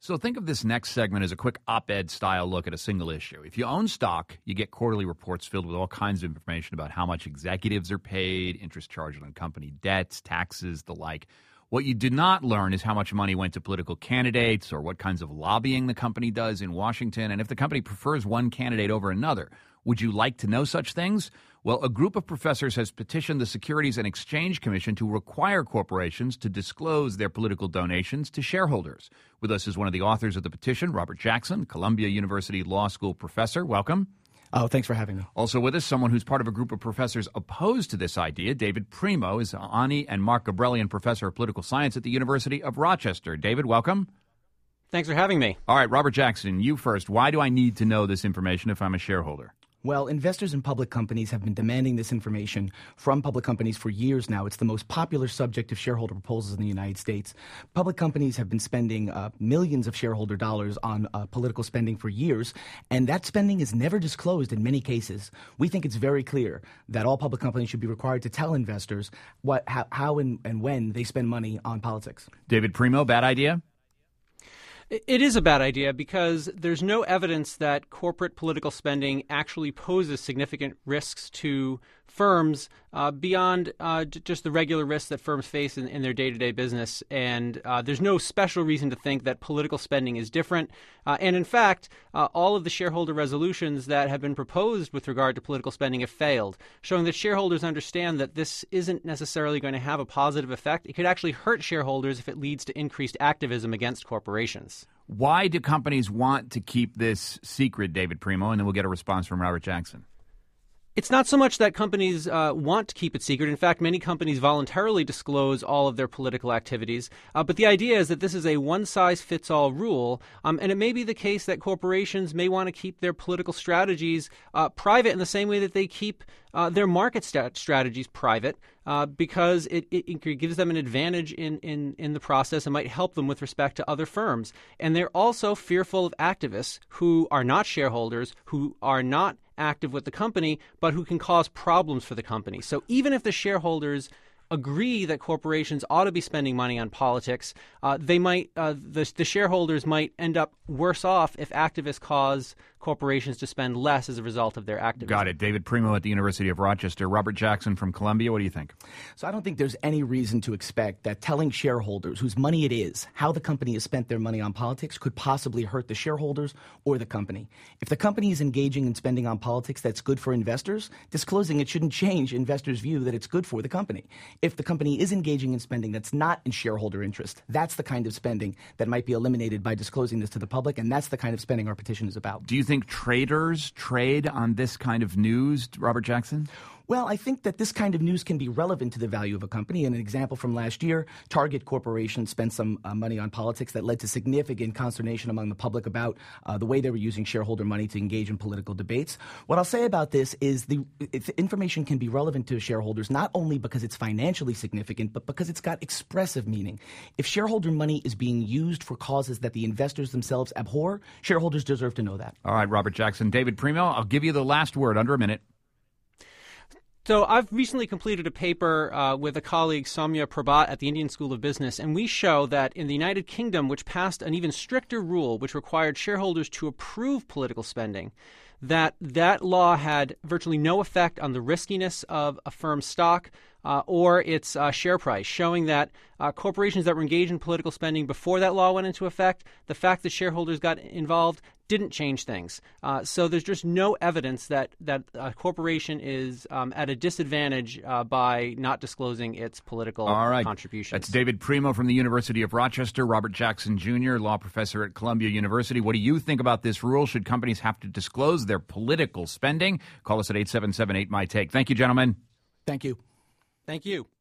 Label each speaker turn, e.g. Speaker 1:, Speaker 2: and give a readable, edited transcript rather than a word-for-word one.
Speaker 1: So think of this next segment as a quick op-ed style look at a single issue. If you own stock, you get quarterly reports filled with all kinds of information about how much executives are paid, interest charged on company debts, taxes, the like. What you did not learn is how much money went to political candidates or what kinds of lobbying the company does in Washington, and if the company prefers one candidate over another. Would you like to know such things? Well, a group of professors has petitioned the Securities and Exchange Commission to require corporations to disclose their political donations to shareholders. With us is one of the authors of the petition, Robert Jackson, Columbia University Law School professor. Welcome.
Speaker 2: Oh, thanks for having me.
Speaker 1: Also with us, someone who's part of a group of professors opposed to this idea. David Primo is Ani and Mark Gabrelian Professor of Political Science at the University of Rochester. David, welcome.
Speaker 3: Thanks for having me.
Speaker 1: All right, Robert Jackson, you first. Why do I need to know this information if I'm a shareholder?
Speaker 2: Well, investors in public companies have been demanding this information from public companies for years now. It's the most popular subject of shareholder proposals in the United States. Public companies have been spending millions of shareholder dollars on political spending for years, and that spending is never disclosed in many cases. We think it's very clear that all public companies should be required to tell investors how and when they spend money on politics.
Speaker 1: David Primo, bad idea?
Speaker 3: It is a bad idea because there's no evidence that corporate political spending actually poses significant risks to firms beyond just the regular risks that firms face in their day-to-day business. And there's no special reason to think that political spending is different. And in fact, all of the shareholder resolutions that have been proposed with regard to political spending have failed, showing that shareholders understand that this isn't necessarily going to have a positive effect. It could actually hurt shareholders if it leads to increased activism against corporations.
Speaker 1: Why do companies want to keep this secret, David Primo? And then we'll get a response from Robert Jackson.
Speaker 3: It's not so much that companies want to keep it secret. In fact, many companies voluntarily disclose all of their political activities. But the idea is that this is a one-size-fits-all rule. And it may be the case that corporations may want to keep their political strategies private in the same way that they keep their market strategies private because it gives them an advantage in the process and might help them with respect to other firms. And they're also fearful of activists who are not shareholders, who are not active with the company, but who can cause problems for the company. So even if the shareholders agree that corporations ought to be spending money on politics, the shareholders might end up worse off if activists cause corporations to spend less as a result of their activism.
Speaker 1: Got it. David Primo at the University of Rochester. Robert Jackson from Columbia. What do you think?
Speaker 2: So I don't think there's any reason to expect that telling shareholders whose money it is how the company has spent their money on politics could possibly hurt the shareholders or the company. If the company is engaging in spending on politics that's good for investors, disclosing it shouldn't change investors' view that it's good for the company. If the company is engaging in spending that's not in shareholder interest, that's the kind of spending that might be eliminated by disclosing this to the public, and that's the kind of spending our petition is about.
Speaker 1: Do you think traders trade on this kind of news, Robert Jackson?
Speaker 2: Well, I think that this kind of news can be relevant to the value of a company. And an example from last year, Target Corporation spent some money on politics that led to significant consternation among the public about the way they were using shareholder money to engage in political debates. What I'll say about this is the information can be relevant to shareholders not only because it's financially significant, but because it's got expressive meaning. If shareholder money is being used for causes that the investors themselves abhor, shareholders deserve to know that.
Speaker 1: All right, Robert Jackson. David Primo, I'll give you the last word, under a minute.
Speaker 3: So I've recently completed a paper with a colleague, Soumya Prabhat, at the Indian School of Business, and we show that in the United Kingdom, which passed an even stricter rule which required shareholders to approve political spending, that law had virtually no effect on the riskiness of a firm's stock or its share price, showing that corporations that were engaged in political spending before that law went into effect, the fact that shareholders got involved didn't change things. So there's just no evidence that a corporation is at a disadvantage by not disclosing its political contributions.
Speaker 1: That's David Primo from the University of Rochester, Robert Jackson Jr., law professor at Columbia University. What do you think about this rule? Should companies have to disclose their political spending? Call us at 877-8MY-TAKE. Thank you, gentlemen.
Speaker 2: Thank you.
Speaker 3: Thank you.